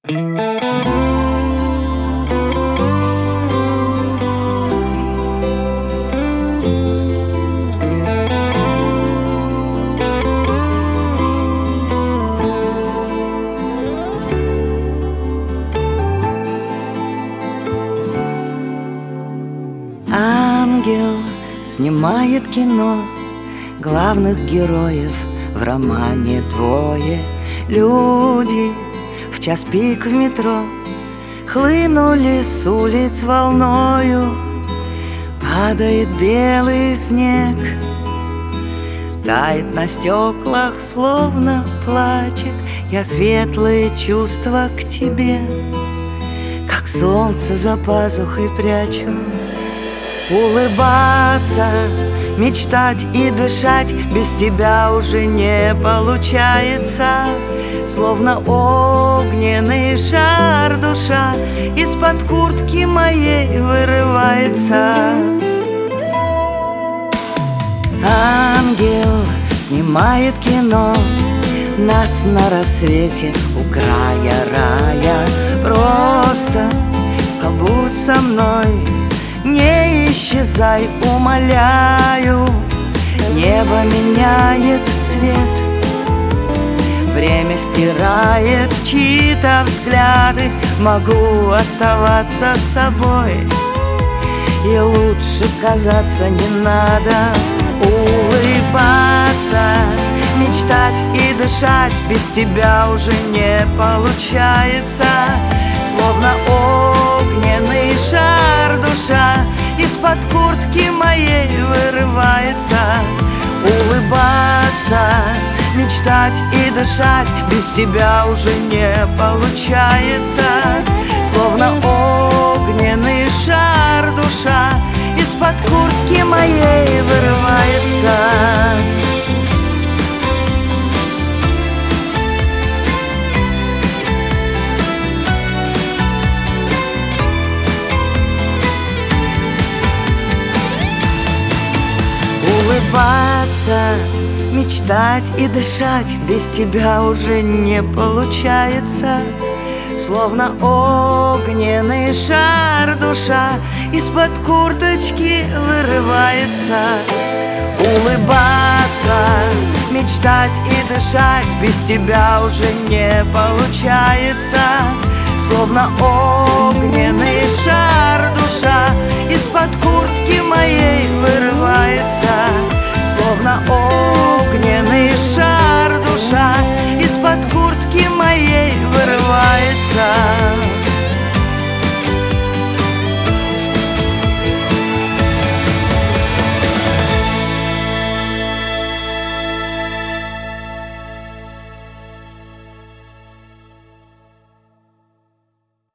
Ангел снимает кино, главных героев в романе двое. Люди в час пик в метро хлынули с улиц волною. Падает белый снег, тает на стеклах, словно плачет. Я светлые чувства к тебе, как солнце за пазухой прячу. Улыбаться, мечтать и дышать без тебя уже не получается. Словно огненный жар душа из-под куртки моей вырывается. Ангел снимает кино, нас на рассвете у края рая. Просто побудь со мной, не исчезай, умоляю. Небо меняет цвет, время стирает чьи-то взгляды. Могу оставаться собой, и лучше казаться не надо. Улыбаться, мечтать и дышать без тебя уже не получается. Словно огненный жар душа из-под куртки моей вырывается. Улыбаться, мечтать и дышать без тебя уже не получается. Словно огненный жар душа из-под куртки моей вырывается. Улыбаться, мечтать и дышать без тебя уже не получается. Словно огненный шар душа из-под курточки вырывается. Улыбаться, мечтать и дышать без тебя уже не получается. Словно огненный шар душа из-под куртки моей вырывается. Словно огненный шар душа из-под куртки моей вырывается.